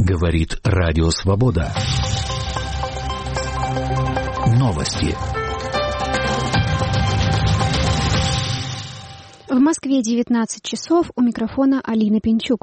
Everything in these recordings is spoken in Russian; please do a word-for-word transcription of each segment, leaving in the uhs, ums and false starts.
Говорит Радио Свобода. Новости. В Москве девятнадцать часов, у микрофона Алина Пинчук.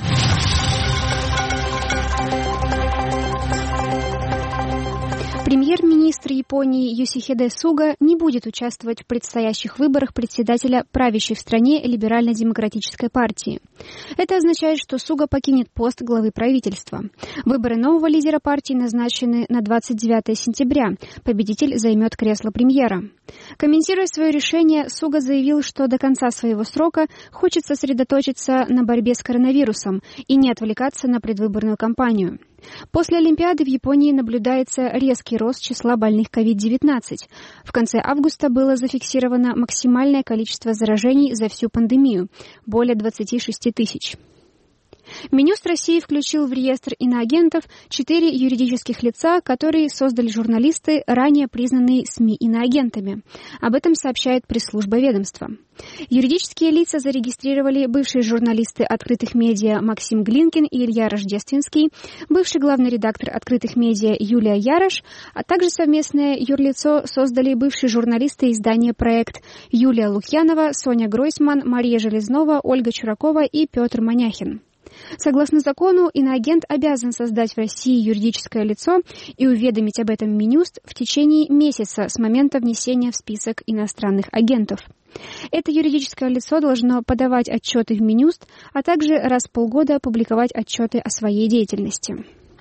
Премьер-министр Японии Йосихиде Суга не будет участвовать в предстоящих выборах председателя правящей в стране Либерально-демократической партии. Это означает, что Суга покинет пост главы правительства. Выборы нового лидера партии назначены на двадцать девятое сентября. Победитель займет кресло премьера. Комментируя свое решение, Суга заявил, что до конца своего срока хочет сосредоточиться на борьбе с коронавирусом и не отвлекаться на предвыборную кампанию. После Олимпиады в Японии наблюдается резкий рост числа больных ковид девятнадцать. В конце августа было зафиксировано максимальное количество заражений за всю пандемию – более двадцать шесть тысяч. Минюст России включил в реестр иноагентов четыре юридических лица, которые создали журналисты, ранее признанные СМИ иноагентами. Об этом сообщает пресс-служба ведомства. Юридические лица зарегистрировали бывшие журналисты «Открытых медиа» Максим Глинкин и Илья Рождественский, бывший главный редактор «Открытых медиа» Юлия Ярош, а также совместное юрлицо создали бывшие журналисты издания «Проект» Юлия Лукьянова, Соня Гройсман, Мария Железнова, Ольга Чуракова и Петр Маняхин. Согласно закону, иноагент обязан создать в России юридическое лицо и уведомить об этом Минюст в течение месяца с момента внесения в список иностранных агентов. Это юридическое лицо должно подавать отчеты в Минюст, а также раз в полгода публиковать отчеты о своей деятельности.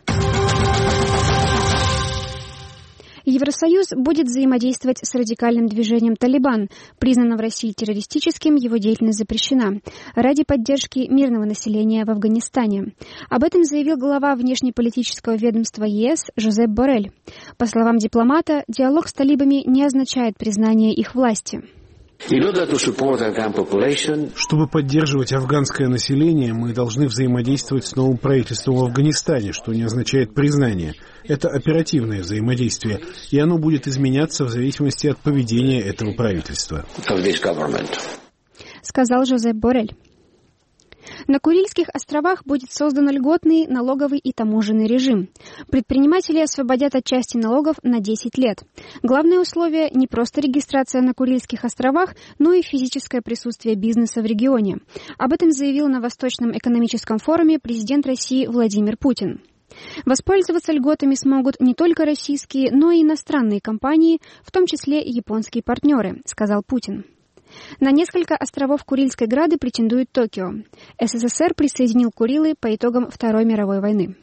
Евросоюз будет взаимодействовать с радикальным движением «Талибан», признанным в России террористическим, его деятельность запрещена, ради поддержки мирного населения в Афганистане. Об этом заявил глава внешнеполитического ведомства ЕС Жозеп Боррель. По словам дипломата, диалог с талибами не означает признание их власти. Чтобы поддерживать афганское население, мы должны взаимодействовать с новым правительством в Афганистане, что не означает признание. Это оперативное взаимодействие, и оно будет изменяться в зависимости от поведения этого правительства. Сказал Жозеп Боррель. На Курильских островах будет создан льготный налоговый и таможенный режим. Предприниматели освободят от части налогов на десять лет. Главное условие – не просто регистрация на Курильских островах, но и физическое присутствие бизнеса в регионе. Об этом заявил на Восточном экономическом форуме президент России Владимир Путин. Воспользоваться льготами смогут не только российские, но и иностранные компании, в том числе и японские партнеры, сказал Путин. На несколько островов Курильской Грады претендует Токио. СССР присоединил Курилы по итогам Второй мировой войны.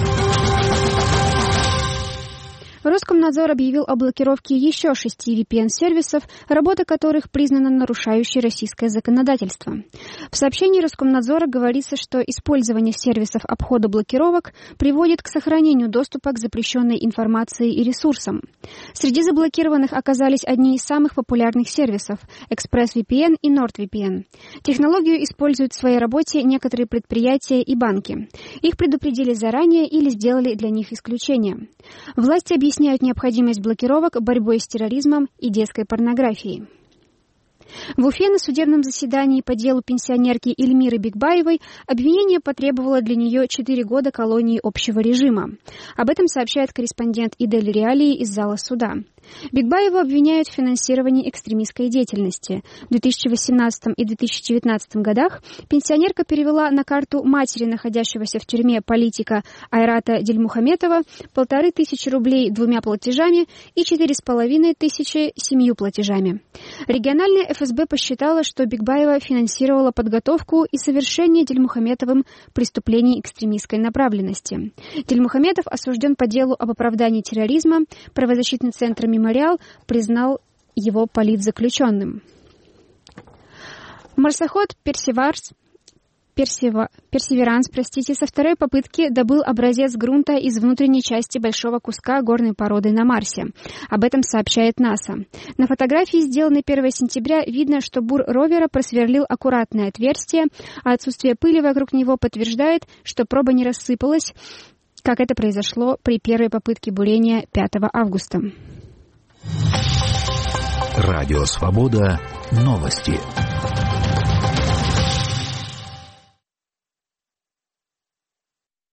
Роскомнадзор объявил о блокировке еще шести ви пи эн-сервисов, работа которых признана нарушающей российское законодательство. В сообщении Роскомнадзора говорится, что использование сервисов обхода блокировок приводит к сохранению доступа к запрещенной информации и ресурсам. Среди заблокированных оказались одни из самых популярных сервисов – ExpressVPN и NordVPN. Технологию используют в своей работе некоторые предприятия и банки. Их предупредили заранее или сделали для них исключение. Власти объясняют необходимость блокировок борьбой с терроризмом и детской порнографией. В Уфе на судебном заседании по делу пенсионерки Эльмиры Бикбаевой обвинение потребовало для нее четыре года колонии общего режима. Об этом сообщает корреспондент Идель Реалии из зала суда. Бикбаеву обвиняют в финансировании экстремистской деятельности. В две тысячи восемнадцатом и две тысячи девятнадцатом годах пенсионерка перевела на карту матери находящегося в тюрьме политика Айрата Дильмухаметова полторы тысячи рублей двумя платежами и четыре с половиной тысячи семью платежами. Региональная эф эс бэ посчитала, что Бикбаева финансировала подготовку и совершение Дильмухаметовым преступлений экстремистской направленности. Дильмухаметов осужден по делу об оправдании терроризма. Правозащитный центр «Мемориал» признал его политзаключенным. Марсоход «Персеварс» Персева, Персеверанс, простите, со второй попытки добыл образец грунта из внутренней части большого куска горной породы на Марсе. Об этом сообщает НАСА. На фотографии, сделанной первого сентября, видно, что бур ровера просверлил аккуратное отверстие, а отсутствие пыли вокруг него подтверждает, что проба не рассыпалась, как это произошло при первой попытке бурения пятого августа. Радио Свобода. Новости.